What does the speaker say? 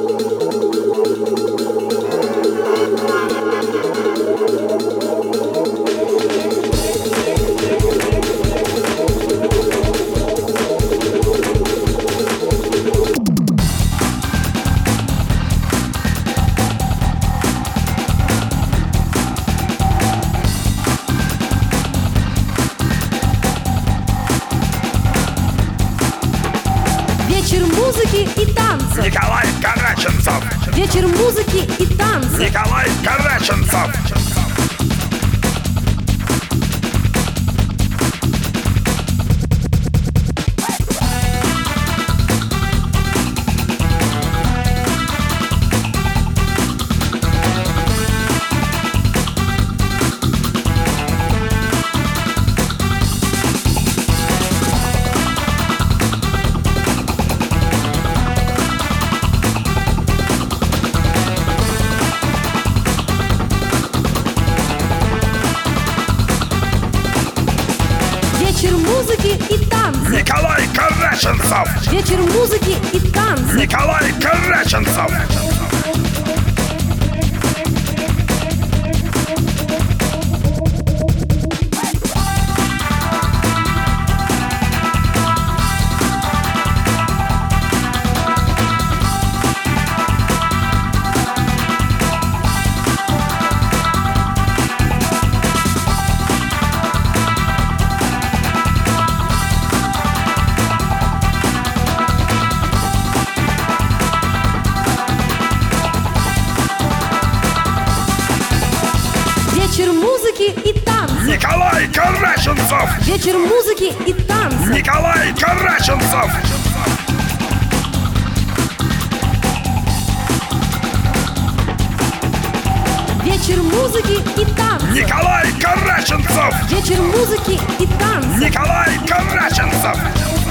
Вечер музыки и танцев. Николай Караченцов. Вечер музыки и танцев. Николай Караченцов. Вечер музыки и танцев. Николай Караченцов. Вечер музыки и танцев. Николай Караченцов. Вечер музыки и танцев. Николай Караченцов. Вечер музыки и танцев. Николай Караченцов. Вечер музыки и танцев. Николай Караченцов. Вечер музыки и танцев. Николай Караченцов.